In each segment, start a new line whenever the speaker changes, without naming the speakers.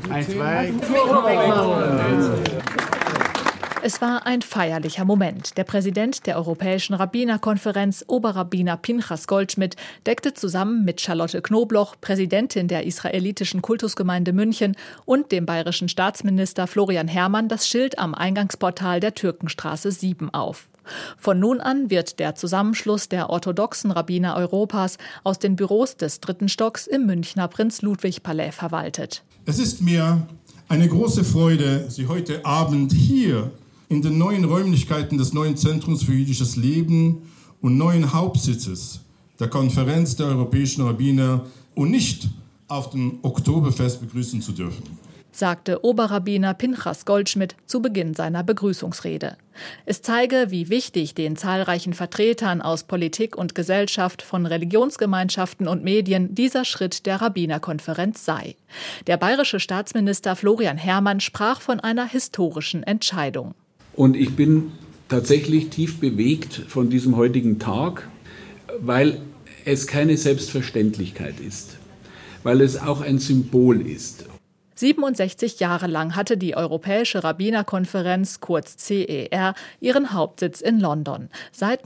Es war ein feierlicher Moment. Der Präsident der Europäischen Rabbinerkonferenz, Oberrabbiner Pinchas Goldschmidt, deckte zusammen mit Charlotte Knobloch, Präsidentin der israelitischen Kultusgemeinde München, und dem bayerischen Staatsminister Florian Herrmann das Schild am Eingangsportal der Türkenstraße 7 auf. Von nun an wird der Zusammenschluss der orthodoxen Rabbiner Europas aus den Büros des 3. Stocks im Münchner Prinz-Ludwig-Palais verwaltet.
Es ist mir eine große Freude, Sie heute Abend hier in den neuen Räumlichkeiten des neuen Zentrums für jüdisches Leben und neuen Hauptsitzes der Konferenz der Europäischen Rabbiner und nicht auf dem Oktoberfest begrüßen zu dürfen,
sagte Oberrabbiner Pinchas Goldschmidt zu Beginn seiner Begrüßungsrede. Es zeige, wie wichtig den zahlreichen Vertretern aus Politik und Gesellschaft, von Religionsgemeinschaften und Medien dieser Schritt der Rabbinerkonferenz sei. Der bayerische Staatsminister Florian Herrmann sprach von einer historischen Entscheidung.
Und ich bin tatsächlich tief bewegt von diesem heutigen Tag, weil es keine Selbstverständlichkeit ist, weil es auch ein Symbol ist.
67 Jahre lang hatte die Europäische Rabbinerkonferenz, kurz CER, ihren Hauptsitz in London, seit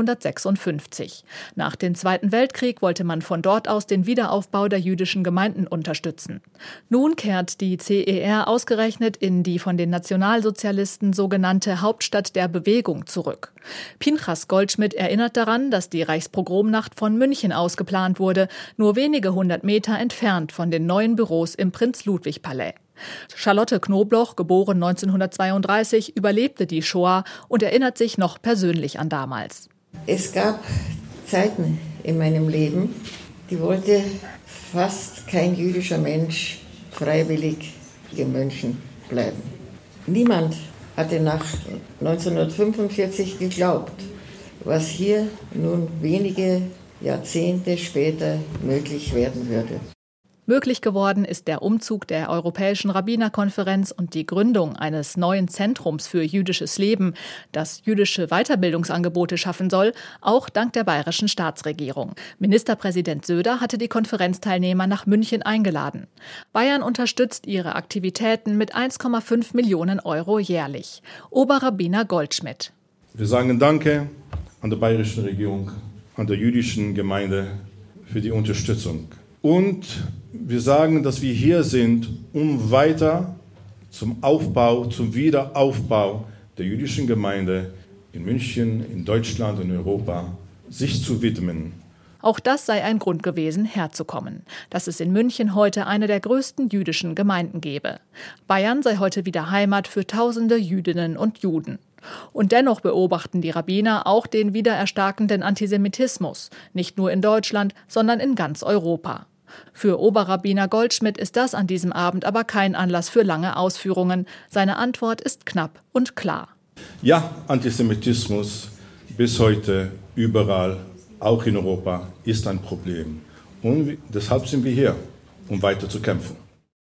1956. Nach dem Zweiten Weltkrieg wollte man von dort aus den Wiederaufbau der jüdischen Gemeinden unterstützen. Nun kehrt die CER ausgerechnet in die von den Nationalsozialisten sogenannte Hauptstadt der Bewegung zurück. Pinchas Goldschmidt erinnert daran, dass die Reichspogromnacht von München aus geplant wurde, nur wenige 100 Meter entfernt von den neuen Büros im Prinz-Ludwig-Palais. Charlotte Knobloch, geboren 1932, überlebte die Shoah und erinnert sich noch persönlich an damals.
Es gab Zeiten in meinem Leben, die wollte fast kein jüdischer Mensch freiwillig in München bleiben. Niemand hatte nach 1945 geglaubt, was hier nun wenige Jahrzehnte später möglich werden würde.
Möglich geworden ist der Umzug der Europäischen Rabbinerkonferenz und die Gründung eines neuen Zentrums für jüdisches Leben, das jüdische Weiterbildungsangebote schaffen soll, auch dank der bayerischen Staatsregierung. Ministerpräsident Söder hatte die Konferenzteilnehmer nach München eingeladen. Bayern unterstützt ihre Aktivitäten mit 1,5 Millionen Euro jährlich. Oberrabbiner Goldschmidt:
Wir sagen Danke an der bayerischen Regierung, an der jüdischen Gemeinde für die Unterstützung. Und wir sagen, dass wir hier sind, um weiter zum Wiederaufbau der jüdischen Gemeinde in München, in Deutschland und in Europa sich zu widmen.
Auch das sei ein Grund gewesen, herzukommen, dass es in München heute eine der größten jüdischen Gemeinden gebe. Bayern sei heute wieder Heimat für tausende Jüdinnen und Juden. Und dennoch beobachten die Rabbiner auch den wiedererstarkenden Antisemitismus, nicht nur in Deutschland, sondern in ganz Europa. Für Oberrabbiner Goldschmidt ist das an diesem Abend aber kein Anlass für lange Ausführungen. Seine Antwort ist knapp und klar.
Ja, Antisemitismus bis heute überall, auch in Europa, ist ein Problem. Und deshalb sind wir hier, um weiter zu kämpfen.